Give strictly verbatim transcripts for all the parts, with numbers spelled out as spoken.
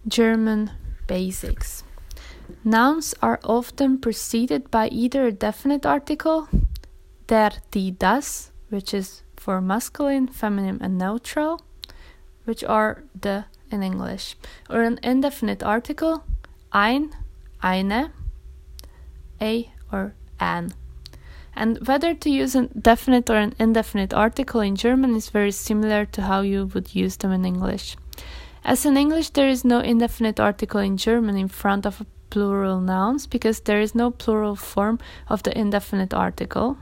German basics. Nouns are often preceded by either a definite article, der, die, das, which is for masculine, feminine, and neutral, which are the in English, or an indefinite article, ein, eine, a, or an. And whether to use a definite or an indefinite article in German is very similar to how you would use them in English. As in English, there is no indefinite article in German in front of plural nouns because there is no plural form of the indefinite article.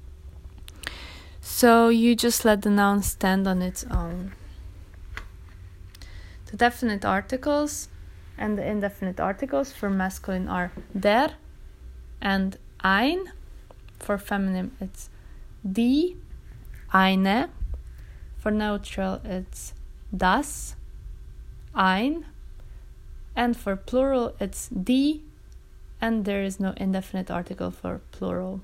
So you just let the noun stand on its own. The definite articles and the indefinite articles for masculine are der and ein. For feminine, it's die, eine. For neutral, it's das, ein. And for plural, it's die, and there is no indefinite article for plural.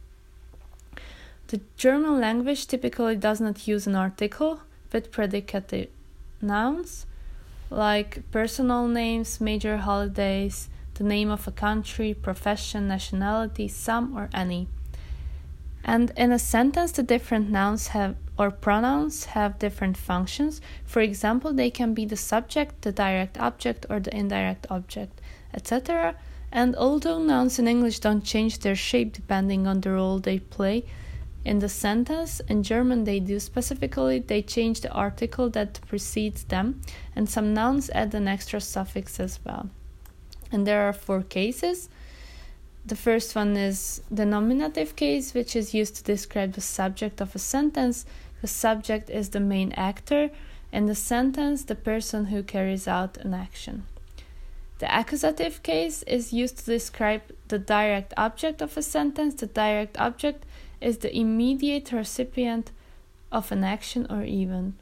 The German language typically does not use an article with predicative nouns, like personal names, major holidays, the name of a country, profession, nationality, some or any. And in a sentence, the different nouns have or pronouns have different functions. For example, they can be the subject, the direct object, or the indirect object, et cetera. And although nouns in English don't change their shape depending on the role they play in the sentence, in German they do. Specifically, they change the article that precedes them, and some nouns add an extra suffix as well. And there are four cases. The first one is the nominative case, which is used to describe the subject of a sentence. The subject is the main actor, and the sentence, the person who carries out an action. The accusative case is used to describe the direct object of a sentence. The direct object is the immediate recipient of an action or event.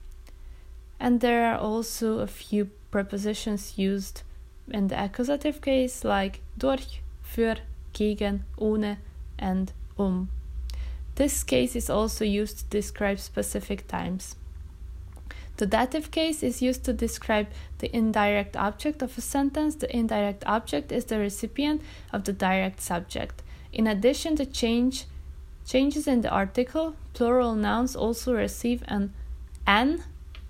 And there are also a few prepositions used in the accusative case, like durch, für, gegen, ohne, and um. This case is also used to describe specific times. The dative case is used to describe the indirect object of a sentence. The indirect object is the recipient of the direct subject. In addition to change, changes in the article, plural nouns also receive an an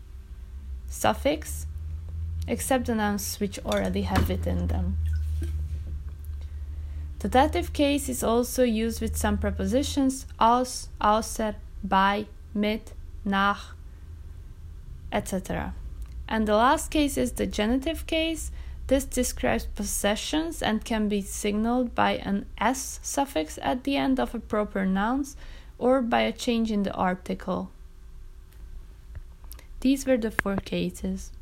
suffix, except the nouns which already have it in them. The dative case is also used with some prepositions, aus, außer, bei, mit, nach, et cetera. And the last case is the genitive case. This describes possessions and can be signaled by an s suffix at the end of a proper noun or by a change in the article. These were the four cases.